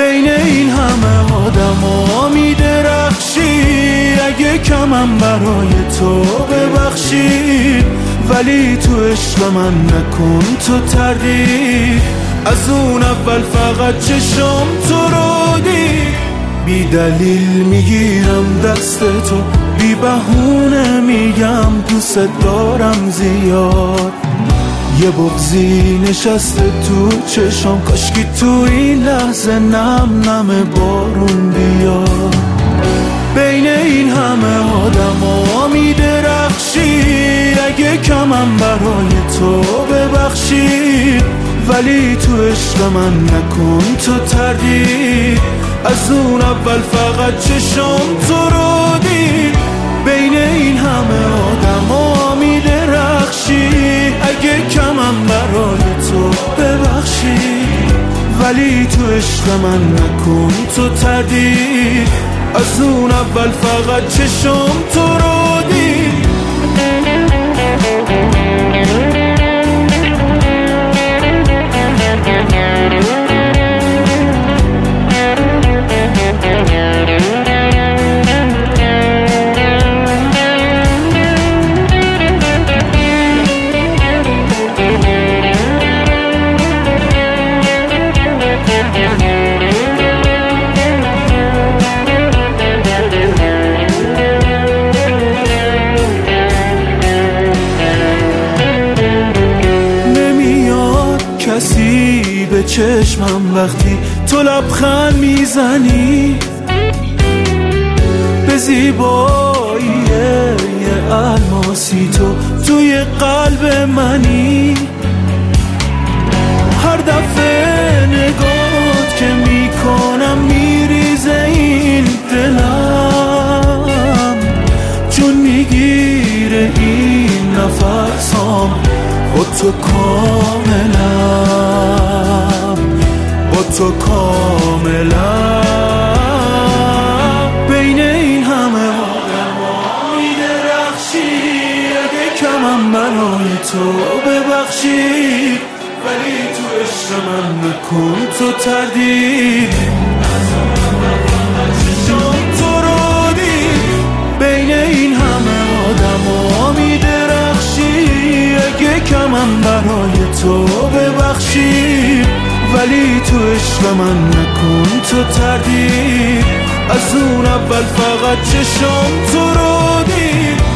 بین این همه آدما میدرخشی، اگه کمم برای تو ببخشید، ولی تو عشق من نکن تو تردید. از اون اول فقط چشم تو رو دید، بی دلیل میگیرم دست تو، بی بهونه میگم دوست دارم زیاد. یه بغضی نشسته تو چشم، کاشکی تو این لحظه نم نم بارون بیاد. بین این همه آدما میدرخشی، اگه کمم برای تو ببخشید، ولی تو عشق من نکن تو تردید. از اون اول فقط چشم تو رو دید، بین این همه آدما میدرخشی، اگه کمم برای تو ببخشید، ولی تو عشق من نکن تو تردید. از اون اول فقط چشم تو رو دید. کسی به چشمم وقتی تو لبخند میزنی، به زیبایی یه الماسی تو توی قلب منی. هر دفعه نگات که میکنم میریزه این دلم، چون میگیره این نفسام با تو کاملم، با تو کاملم. بین این همه آدما میدرخشی، اگه کمم برای تو ببخشید، ولی تو عشق من نکن تو تردید. چشم تو رو دید، بین این همه آدما میدرخشی، اگه کمم برای تو ببخشید، ولی تو عشق من نکن تو تردید. از اون اول فقط چشم تو رو دید.